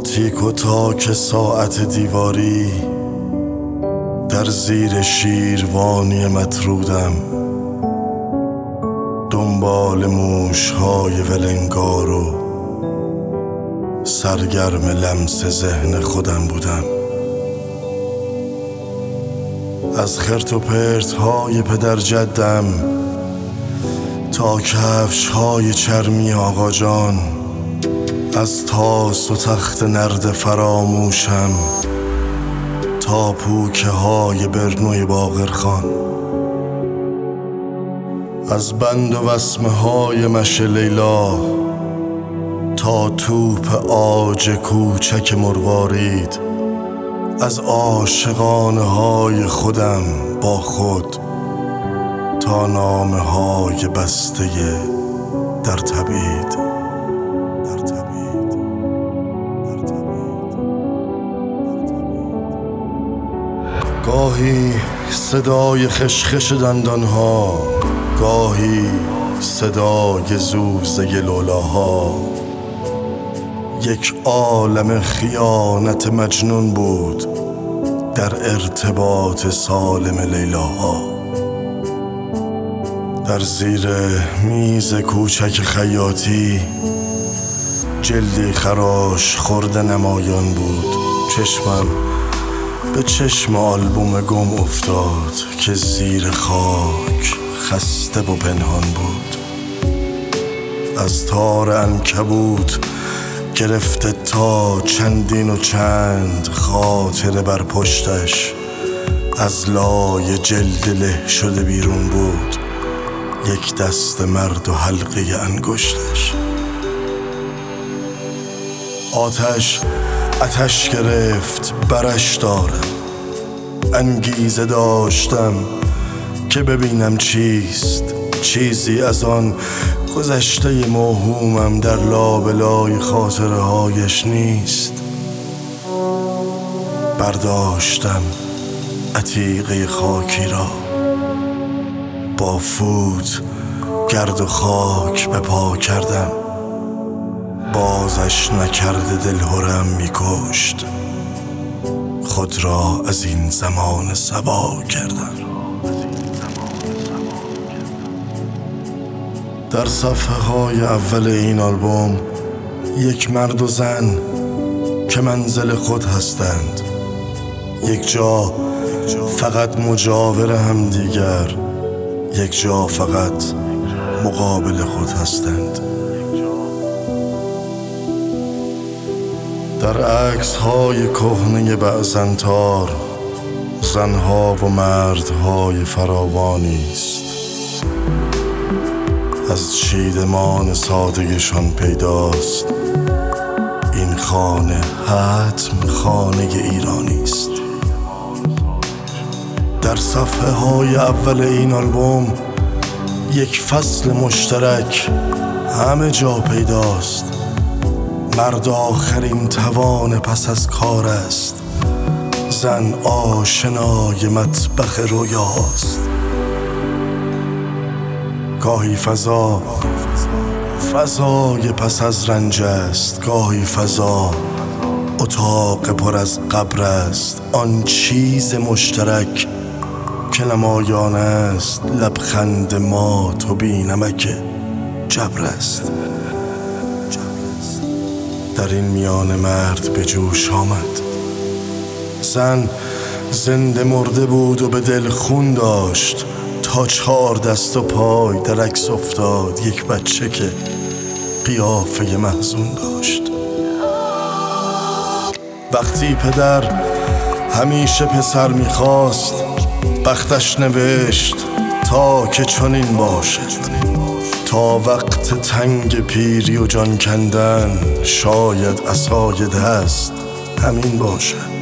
تیک و تاک ساعت دیواری در زیر شیروانی مطرودم، دنبال موش‌های ولنگار و سرگرم لمس ذهن خودم بودم. از خرت و پرت‌های پدر جدم تا کفش‌های چرمی آقا جان، از تاس و تخت نرد فراموشم تا پوکه های برنوی باقرخان، از بند و وسمه های مشه لیلا تا توپ عاج کوچک مروارید، از عاشقانه های خودم با خود تا نامه های بسته در تبعید. گاهی صدای خشخش دندانها، گاهی صدای زوزه لولاها، یک عالم خیانت مجنون بود در ارتباط سالم لیلاها. در زیر میز کوچک خیاطی جلدی خراش خورده نمایان بود. چشمم به چشم آلبوم گم افتاد که زیر خاک خسته و پنهان بود. از تار عنکبوت گرفته تا چندین و چند خاطره بر پشتش از لای جلد له شده بیرون بود، یک دست مرد و حلقه انگشتش. آتش گرفت برش دارم، انگیزه داشتم که ببینم چیست. چیزی از آن گذشته موهومم در لابلای خاطره هایش نیست. برداشتم عتیقه خاکی را، با فوت گرد و خاک به پا کردم. بازش نکرده دلهرم میکشت، خود را از این زمان صبا کردم. در صفحه های اول این آلبوم یک مرد و زن که منزل خود هستند، یک جا فقط مجاور هم دیگر، یک جا فقط مقابل خود هستند. در عکس های کهنه بعضنتار زنها و مردهای فراوانی است. از چیدمان سادگیشان پیداست این خانه حتم خانه ایرانی است. در صفحه های اول این آلبوم یک فصل مشترک همه جا پیداست. مرد آخرین توان پس از کار است، زن آشنای مطبخ رویاست. گاهی فضای پس از رنج است، گاهی فضا اتاق پر از قبر است. آن چیز مشترک که نمایان است لبخند ما تو بی نمک جبر است. در این میان مرد به جوش آمد، زن زنده مرده بود و به دل خون داشت تا 4 دست و پای در عکس افتاد یک بچه که قیافه محزون داشت. وقتی پدر همیشه پسر میخواست، بختش نوشت تا که چنین باشد. تا وقت تنگ پیری و جان کندن شاید عصای دست همین باشد.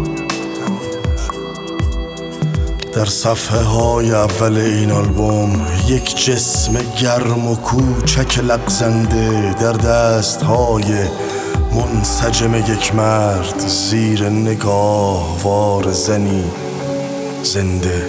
در صفحه های اول این آلبوم یک جسم گرم و کوچک لغزنده در دست های منسجم یک مرد زیر نگاه وار زنی زنده.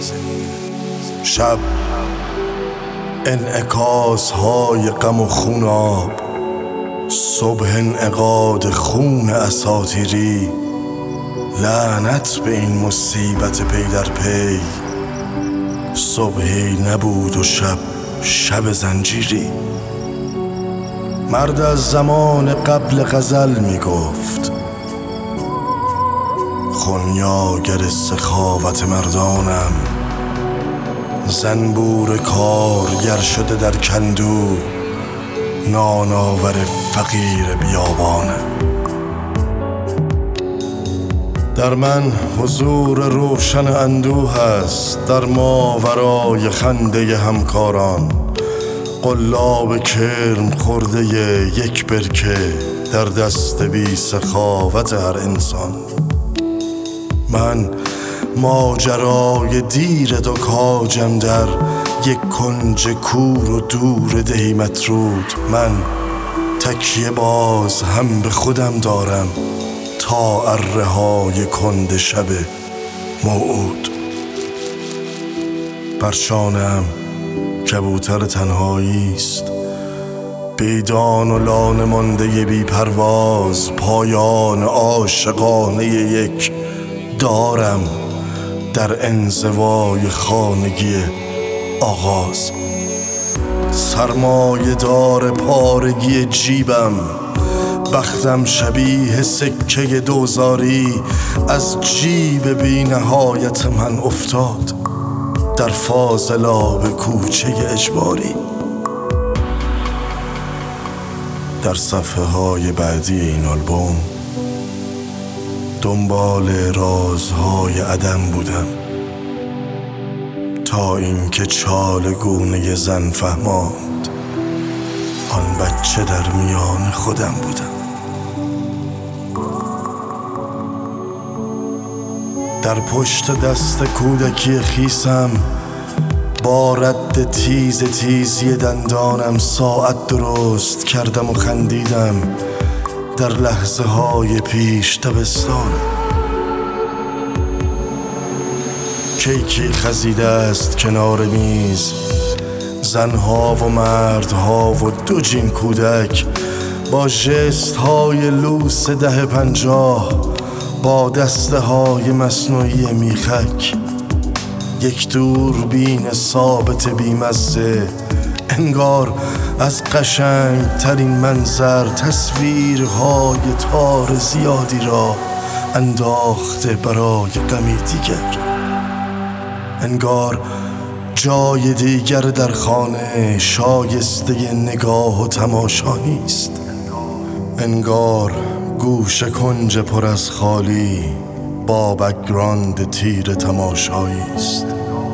شب انعکاس های غم و خوناب صبح انعقاد خون اساطیری، لعنت به این مصیبت پی در پی. صبحی نبود و شب زنجیری. مرد از زمان قبل غزل می گفت، خونیاگر سخاوت مردانم. زنبور کارگر شده در کندو، نانآور فقیر بیابانم. در من حضور روشن اندوه است، در ماورای خنده همکاران. قلاب کرم خورده یک برکه در دست بی سخاوت هر انسان. من ماجرای دیر دو کاجم در یک کنج کور و دور دهی مطرود. من تکیه باز هم به خودم دارم تا اره های کند شب موعود. بر شانه‌ام کبوتر تنهایی است، بیدان و لانه مانده بی پرواز. پایان عاشقانه یک دارم در انزوای خانگی آغاز. سرمایه دار پارگی جیبم، بختم شبیه سکه دوزاری. از جیب بی نهایت من افتاد در فاضلاب کوچه اجباری. در صفحه های بعدی این آلبوم دنبال رازهای عدم بودم تا اینکه چالگونه زن فهماند آن بچه در میان خودم بودم. در پشت دست کودکی خیسم با رد تیزی دندانم ساعت درست کردم و خندیدم در لحظه های پیش دبستانم. کیکی خزیده است کنار میز، زنها و مردها و دو جین کودک با ژست های لوس 10-50 با دسته های مصنوعی میخک. یک دوربین ثابت بیمزه، انگار از قشنگ ترین منظر تصویرهای تار زیادی را انداخته برای غمی دیگر. انگار جای دیگر در خانه شایسته نگاه و تماشا نیست. انگار گوشه کنج پر از خالی با بک‌گراند تیر تماشایی است.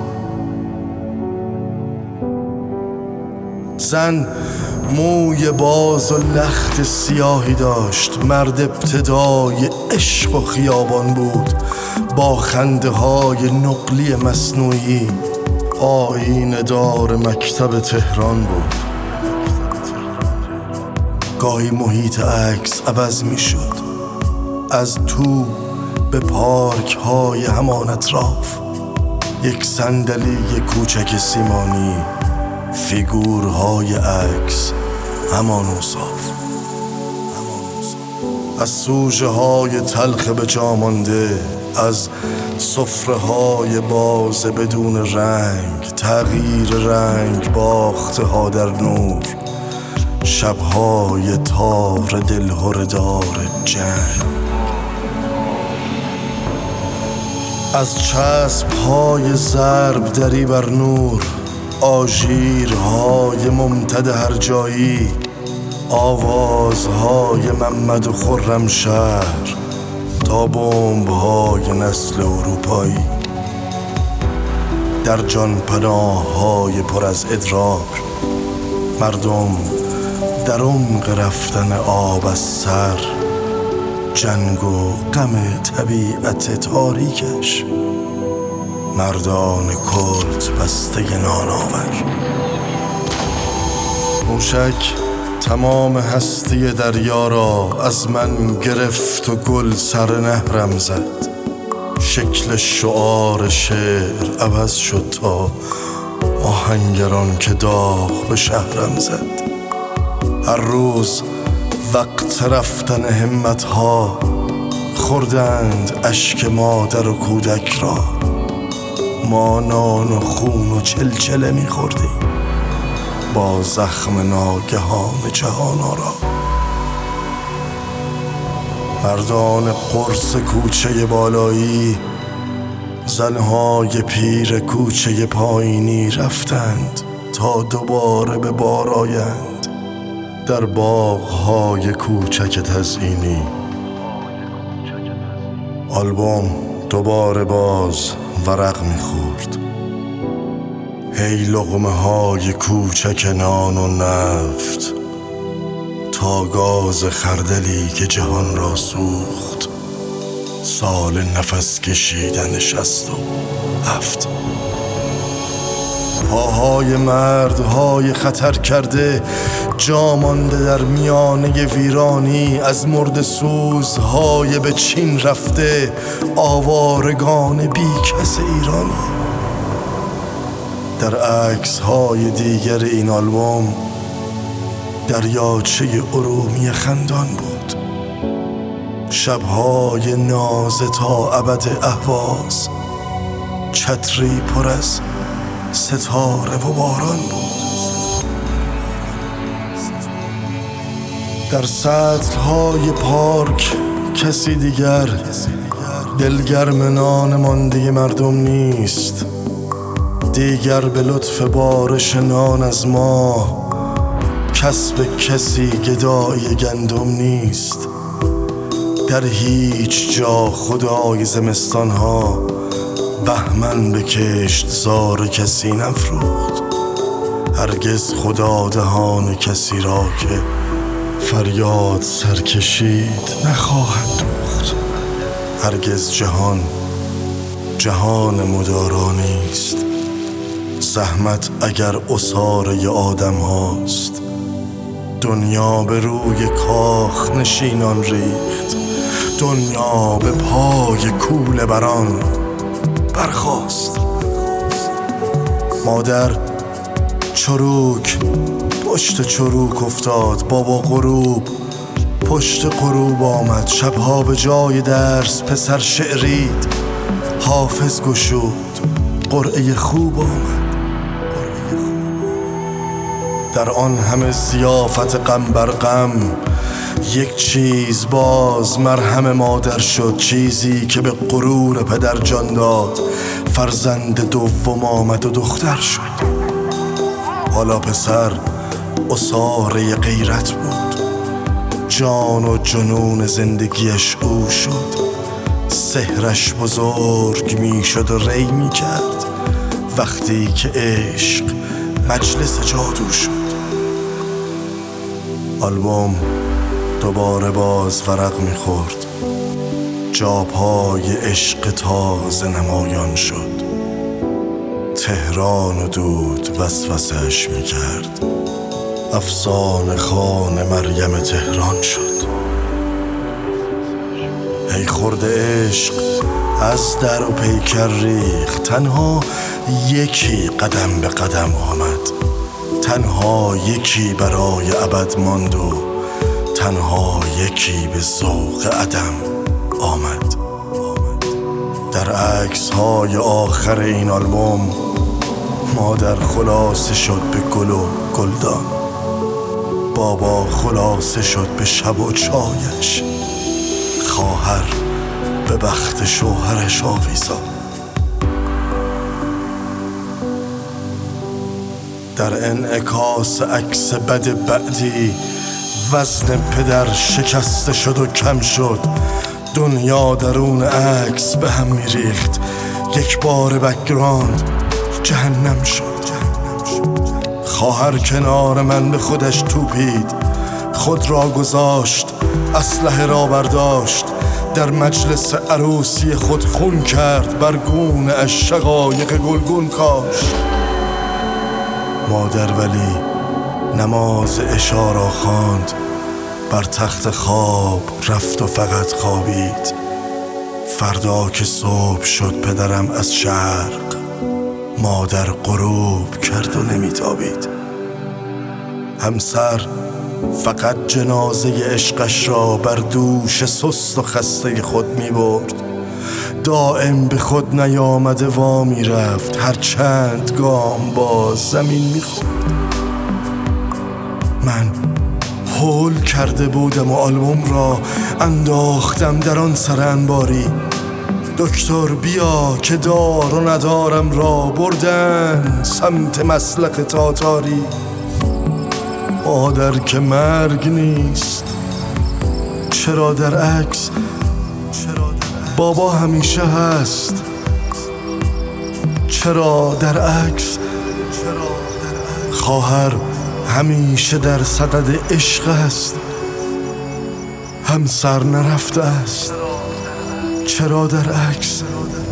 زن موی باز و لخت سیاهی داشت، مرد ابتدای عشق و خیابان بود با خنده های نقلی مصنوعی. آیینه دار مکتب تهران بود. گاهی محیط عکس عوض می شد، از تو به پارک های همان اطراف. یک صندلی کوچک سیمانی، فیگورهای عکس همان اوصاف. از سوژه های تلخ به جا مانده، از سفره های باز بدون رنگ، تغییر رنگ باخته ها در نور، شبهای تار دلهردار جنگ. از چسب های ضرب دری بر نور، آژیرهای ممتد هر جایی، آوازهای محمد و خرمشهر تا بمب‌های نسل اروپایی. در جان پناه‌های پر از ادرار، مردم در عمق رفتن آب از سر، جنگ و غم طبیعت تاریکش، مردان کلت بسته نانآور. موشک تمام هستی دریا را از من گرفت و گل سر نهرم زد. شکل شعار شعر عوض شد تا آهنگران که داغ به شهرم زد. هر روز وقت رفتن همتها خوردند اشک مادر و کودک را. ما نان و خون و چلچله می‌خوردیم با زخم ناگهان جهان آرا. مردان قرص کوچه بالایی، زنهای پیر کوچه پایینی رفتند تا دوباره به بار آیند در باغ‌های کوچک تزئینی. آلبوم دوباره باز ورق می‌خورد. هی لقمه‌های کوچک نان و نفت تا گاز خردلی که جهان را سوخت. سال نفس کشیدن 67. پاهای مردهای خطر کرده جا مانده در میانه ویرانی، از مرد سوزهای به چین رفته آوارگان بی کس ایرانی. در عکس‌های دیگر این آلبوم دریاچه ارومیه خندان بود. شب‌های نازه تا ابد اهواز، چتری پر از ستاره و باران بود. در سطل‌های پارک کسی دیگر دلگرم نان مانده مردم نیست. دیگر به لطف بارش نان از ما کسب کسی گدای گندم نیست. در هیچ جا خدای زمستانها بهمن به کشتزار کسی نفروخت. هرگز خدا دهان کسی را که فریاد سرکشید نخواهد دوخت. هرگز جهان مدارا نیست. زحمت اگر عصاره آدم هاست، دنیا به روی کاخ نشینان ریخت. دنیا به پای کوله بران برخاست. مادر چروک پشت چروک افتاد. بابا غروب پشت غروب آمد. شبها به جای درس پسر شعرید. حافظ گشود قرعه خوب آمد. در آن همه ضیافت غم بر غم یک چیز باز مرهم مادر شد. چیزی که به غرور پدر جان داد. فرزند دوم آمد و دختر شد. حالا پسر عصاره غیرت بود. جان و جنون زندگیش او شد. سحرش بزرگ می شد و ری می کرد وقتی که عشق مجلس جادو شد. آلبوم دوباره باز ورق می خورد. جاپای عشق تازه نمایان شد. تهران و دود وسوسه‌اش می کرد. افسانه خوان مریم تهران شد. ای خورده عشق از در و پیکر ریخت. تنها یکی قدم به قدم آمد. تنها یکی برای ابد ماند و تنها یکی به ذوق عدم آمد. در عکس‌های آخر این آلبوم مادر خلاصه شد به گل و گلدان. بابا خلاصه شد به شب و چایش. خواهر به بخت شوهرش آویزان. در انعکاس عکس بد بعدی وزن پدر شکسته شد و کم شد. دنیا درون عکس به هم میریخت. یک بار بک‌گراند جهنم شد. خواهر کنار من به خودش توپید. خود را گذاشت، اسلحه را برداشت. در مجلس عروسی خود خون کرد. بر گونه اش شقایق گلگون کاشت. مادر ولی نماز عشا را خواند. بر تخت خواب رفت و فقط خوابید. فردا که صبح شد پدرم از شرق. مادر غروب کرد و نمیتابید. همسر فقط جنازه عشقش را بر دوش سست و خسته خود می برد. دائم به خود نیامده وا می رفت، هر چند گام باز زمین می خورد. من هول کرده بودم و آلبوم را انداختم در آن سر انباری. دکتر بیا که دار و ندارم را بردن سمت مسلخ تاتاری. مادر که مرگ نیست، چرا در عکس بابا همیشه هست؟ چرا در عکس خواهر همیشه در صدد عشق است؟ همسر نرفته است، چرا در عکس؟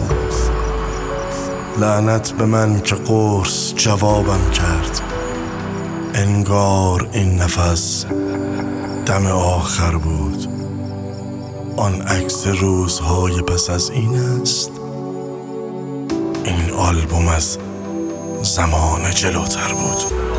لعنت به من که قرص جوابم کرد. انگار این نفس دم آخر بود. آن عکس روزهای پس از این است. این آلبوم از زمان جلوتر بود.